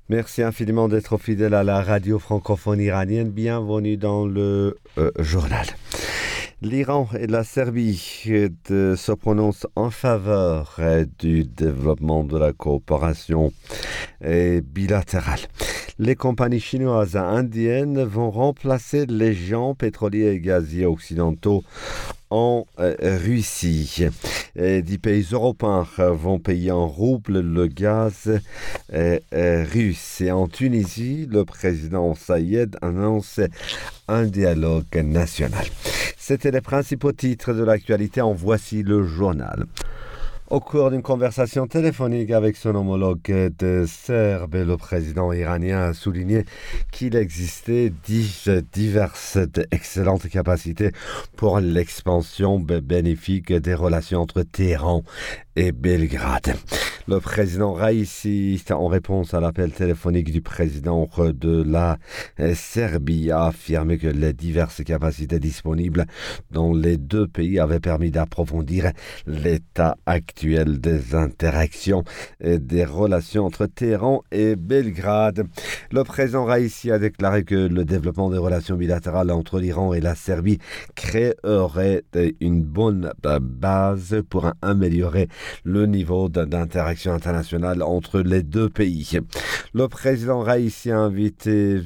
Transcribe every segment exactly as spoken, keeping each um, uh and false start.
Merci infiniment d'être fidèle à la radio francophone iranienne. Bienvenue dans le euh, journal. L'Iran et la Serbie de, se prononcent en faveur euh, du développement de la coopération euh, bilatérale. Les compagnies chinoises et indiennes vont remplacer les géants pétroliers et gaziers occidentaux en euh, Russie. Et dix pays européens vont payer en rouble le gaz euh, euh, russe. Et en Tunisie, le président Saïed annonce un dialogue national. C'était les principaux titres de l'actualité. En voici le journal. Au cours d'une conversation téléphonique avec son homologue de Serbe, le président iranien a souligné qu'il existait diverses excellentes capacités pour l'expansion bénéfique des relations entre Téhéran et Belgrade. Le président Raïssi, en réponse à l'appel téléphonique du président de la Serbie, a affirmé que les diverses capacités disponibles dans les deux pays avaient permis d'approfondir l'état actuel des interactions et des relations entre Téhéran et Belgrade. Le président Raïssi a déclaré que le développement des relations bilatérales entre l'Iran et la Serbie créerait une bonne base pour améliorer le niveau d'interaction internationale entre les deux pays. Le président Raïssi a invité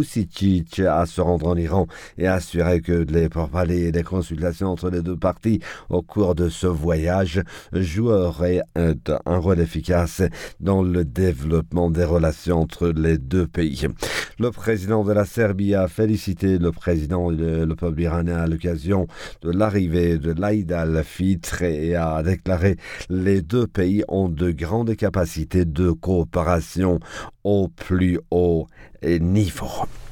Vučić à se rendre en Iran et a assuré que les pourparlers et les consultations entre les deux parties au cours de ce voyage joueraient un, un rôle efficace dans le développement des relations entre les deux pays. Le président de la Serbie a félicité le président et le, le peuple iranien à l'occasion de l'arrivée de l'Aïd al-Fitr et a déclaré les deux pays ont de grandes capacités de coopération au plus haut niveau.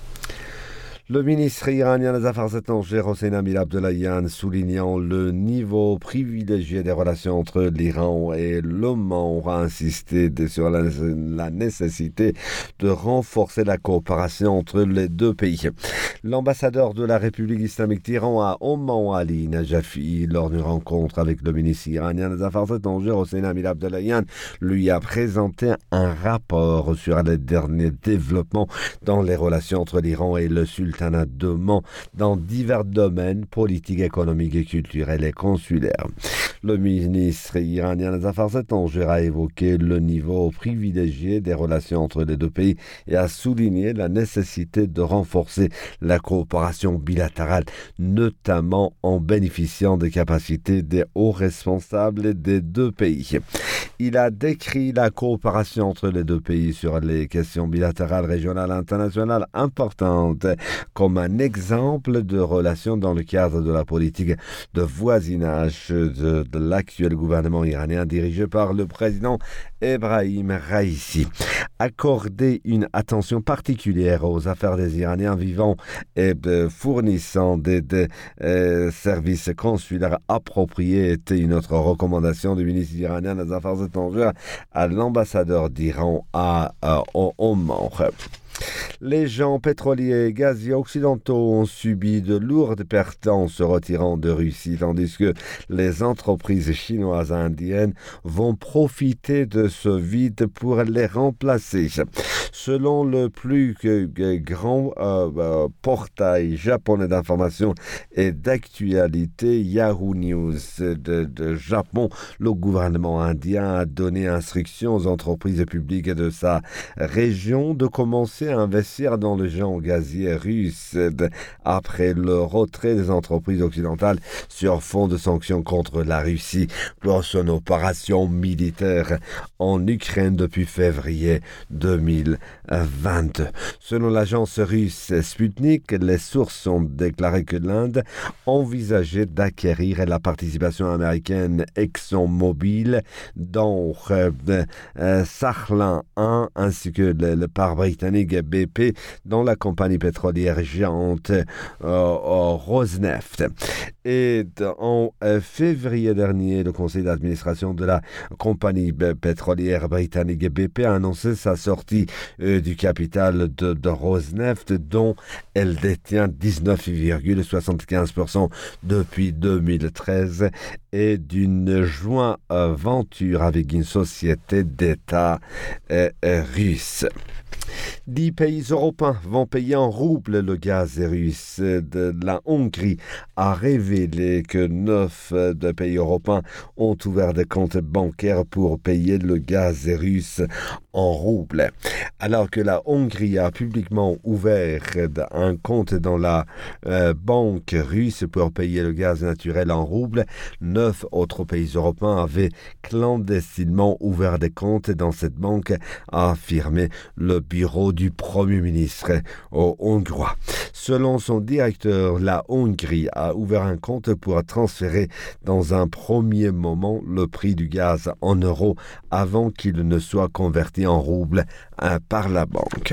Le ministre iranien des Affaires étrangères, Hossein Amir-Abdollahian, soulignant le niveau privilégié des relations entre l'Iran et l'Oman, a insisté sur la, la nécessité de renforcer la coopération entre les deux pays. L'ambassadeur de la République islamique d'Iran à Oman, Ali Najafi, lors d'une rencontre avec le ministre iranien des Affaires étrangères, Hossein Amir-Abdollahian, lui a présenté un rapport sur les derniers développements dans les relations entre l'Iran et le sultan d'Oman dans divers domaines politiques, économiques et culturels et consulaires. Le ministre iranien des Affaires étrangères a évoqué le niveau privilégié des relations entre les deux pays et a souligné la nécessité de renforcer la coopération bilatérale, notamment en bénéficiant des capacités des hauts responsables des deux pays. Il a décrit la coopération entre les deux pays sur les questions bilatérales, régionales et internationales importantes comme un exemple de relation dans le cadre de la politique de voisinage de, de l'actuel gouvernement iranien dirigé par le président Ebrahim Raïssi. Accorder une attention particulière aux affaires des Iraniens vivant et de fournissant des, des euh, services consulaires appropriés était une autre recommandation du ministre iranien des Affaires étrangères à l'ambassadeur d'Iran à, à Oman. Les géants pétroliers et gaziers occidentaux ont subi de lourdes pertes en se retirant de Russie, tandis que les entreprises chinoises et indiennes vont profiter de ce vide pour les remplacer. Selon le plus grand euh, euh, portail japonais d'information et d'actualité, Yahoo News de, de Japon, le gouvernement indien a donné instruction aux entreprises publiques de sa région de commencer à investir dans le géant gazier russe après le retrait des entreprises occidentales sur fond de sanctions contre la Russie pour son opération militaire en Ukraine depuis février deux mille vingt-deux. Selon l'agence russe Sputnik, les sources ont déclaré que l'Inde envisageait d'acquérir la participation américaine ExxonMobil dans euh, euh, Sakhalin un ainsi que le, le part britannique B P dans la compagnie pétrolière géante euh, Rosneft. Et en euh, février dernier, le conseil d'administration de la compagnie pétrolière britannique B P a annoncé sa sortie euh, du capital de, de Rosneft, dont elle détient dix-neuf virgule soixante-quinze pour cent depuis deux mille treize, et d'une jointe aventure avec une société d'État euh, euh, russe. Dix pays européens vont payer en roubles le gaz russe. De la Hongrie a révélé que neuf de pays européens ont ouvert des comptes bancaires pour payer le gaz russe en roubles. Alors que la Hongrie a publiquement ouvert un compte dans la euh, banque russe pour payer le gaz naturel en roubles, neuf autres pays européens avaient clandestinement ouvert des comptes dans cette banque, a affirmé le bureau du Premier ministre hongrois. Selon son directeur, la Hongrie a ouvert un compte pour transférer dans un premier moment le prix du gaz en euros avant qu'il ne soit converti en roubles hein, par la banque.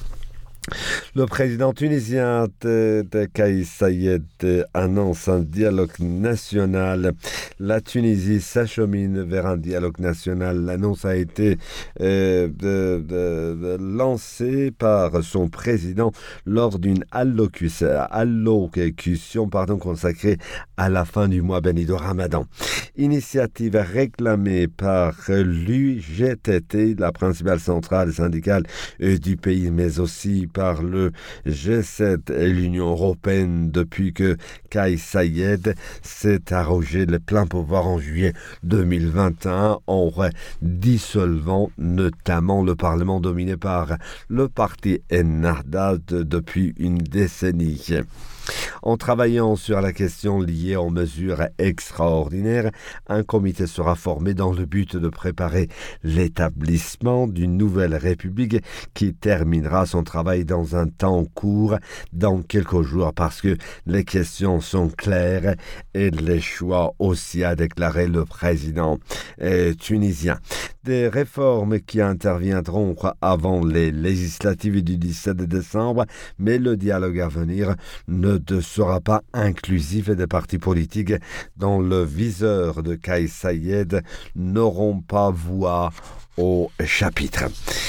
Le président tunisien de, de Kais Saied annonce un dialogue national. La Tunisie s'achemine vers un dialogue national. L'annonce a été euh, de, de, de lancée par son président lors d'une allocution, allocution pardon, consacrée à la fin du mois béni de Ramadan. Initiative réclamée par l'U G T T, la principale centrale syndicale du pays, mais aussi par le G sept et l'Union européenne depuis que Kais Saied s'est arrogé le plein pouvoir en juillet deux mille vingt et un en dissolvant notamment le Parlement dominé par le parti Ennahda depuis une décennie. En travaillant sur la question liée aux mesures extraordinaires, un comité sera formé dans le but de préparer l'établissement d'une nouvelle république qui terminera son travail dans un temps court, dans quelques jours, parce que les questions sont claires et les choix aussi, a déclaré le président euh, tunisien. Des réformes qui interviendront avant les législatives du dix-sept décembre, mais le dialogue à venir ne sera pas inclusif et des partis politiques dans le viseur de Kais Saied n'auront pas voix au chapitre.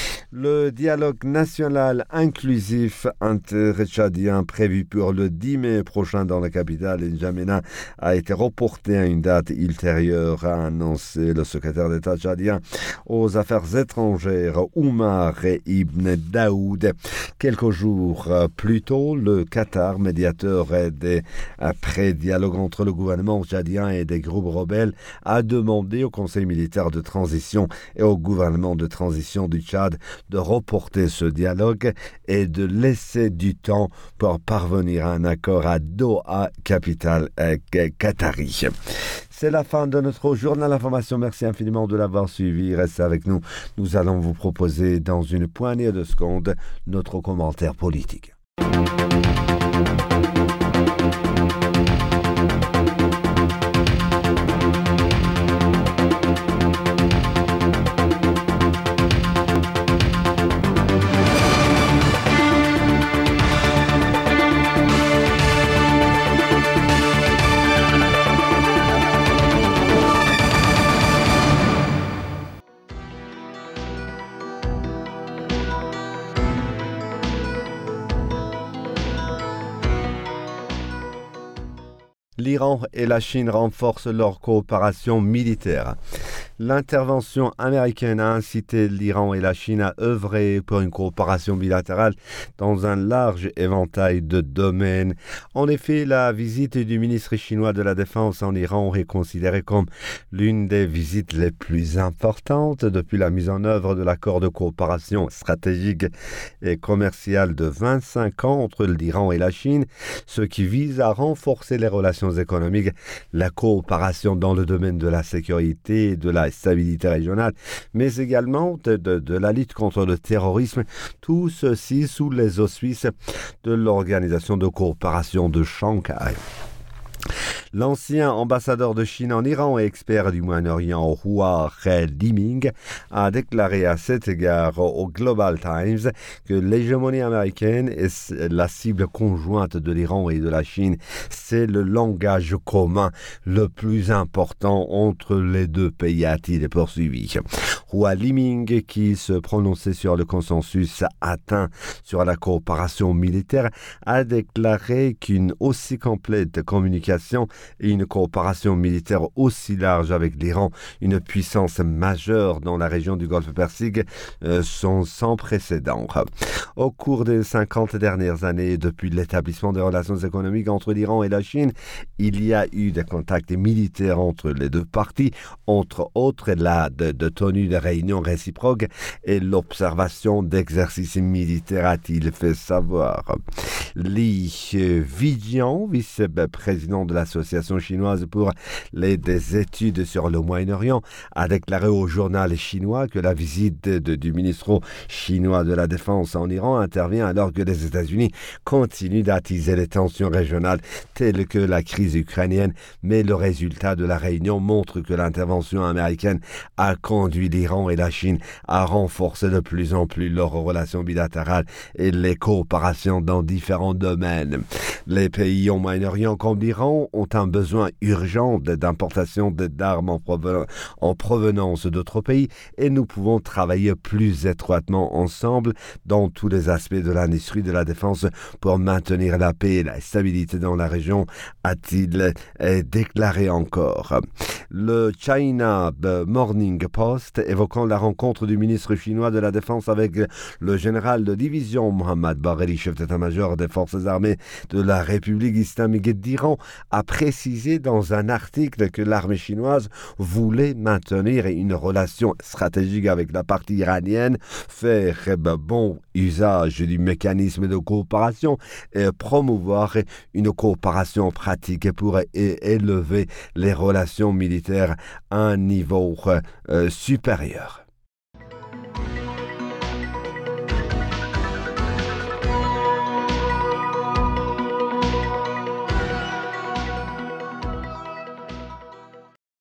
Le dialogue national inclusif inter-tchadien prévu pour le dix mai prochain dans la capitale N'Djamena a été reporté à une date ultérieure, a annoncé le secrétaire d'État tchadien aux affaires étrangères Oumar Ibn Daoud. Quelques jours plus tôt, le Qatar, médiateur des pré-dialogues entre le gouvernement tchadien et des groupes rebelles, a demandé au Conseil militaire de transition et au gouvernement de transition du Tchad de reporter ce dialogue et de laisser du temps pour parvenir à un accord à Doha, capitale euh, qatari. C'est la fin de notre journal d'information. Merci infiniment de l'avoir suivi. Restez avec nous. Nous allons vous proposer dans une poignée de secondes notre commentaire politique. L'Iran et la Chine renforcent leur coopération militaire. L'intervention américaine a incité l'Iran et la Chine à œuvrer pour une coopération bilatérale dans un large éventail de domaines. En effet, la visite du ministre chinois de la Défense en Iran est considérée comme l'une des visites les plus importantes depuis la mise en œuvre de l'accord de coopération stratégique et commerciale de vingt-cinq ans entre l'Iran et la Chine, ce qui vise à renforcer les relations économiques, la coopération dans le domaine de la sécurité et de la stabilité régionale, mais également de, de, de la lutte contre le terrorisme, tout ceci sous les auspices de l'Organisation de coopération de Shanghai. L'ancien ambassadeur de Chine en Iran et expert du Moyen-Orient, Hua Liming, a déclaré à cet égard au Global Times que l'hégémonie américaine est la cible conjointe de l'Iran et de la Chine. C'est le langage commun le plus important entre les deux pays, a-t-il poursuivi. Hua Liming, qui se prononçait sur le consensus atteint sur la coopération militaire, a déclaré qu'une aussi complète communication et une coopération militaire aussi large avec l'Iran, une puissance majeure dans la région du Golfe Persique, euh, sont sans précédent. Au cours des cinquante dernières années, depuis l'établissement des relations économiques entre l'Iran et la Chine, il y a eu des contacts militaires entre les deux parties, entre autres la de, de tenue de réunions réciproques et l'observation d'exercices militaires, a-t-il fait savoir. Li Vijian, vice-président de l'Association chinoise pour les des études sur le Moyen-Orient, a déclaré au journal chinois que la visite de, du ministre chinois de la Défense en Iran intervient alors que les États-Unis continuent d'attiser les tensions régionales telles que la crise ukrainienne, mais le résultat de la réunion montre que l'intervention américaine a conduit l'Iran et la Chine à renforcer de plus en plus leurs relations bilatérales et les coopérations dans différents domaines. Les pays au Moyen-Orient comme l'Iran ont un besoin urgent d'importation d'armes en, proven- en provenance d'autres pays et nous pouvons travailler plus étroitement ensemble dans tous les aspects de l'industrie de la défense pour maintenir la paix et la stabilité dans la région, a-t-il déclaré encore. Le China Morning Post, évoquant la rencontre du ministre chinois de la Défense avec le général de division Mohammad Bagheri, chef d'état-major des forces armées de la République islamique d'Iran, a précisé dans un article que l'armée chinoise voulait maintenir une relation stratégique avec la partie iranienne, faire bon usage du mécanisme de coopération et promouvoir une coopération pratique pour élever les relations militaires à un niveau euh, supérieur.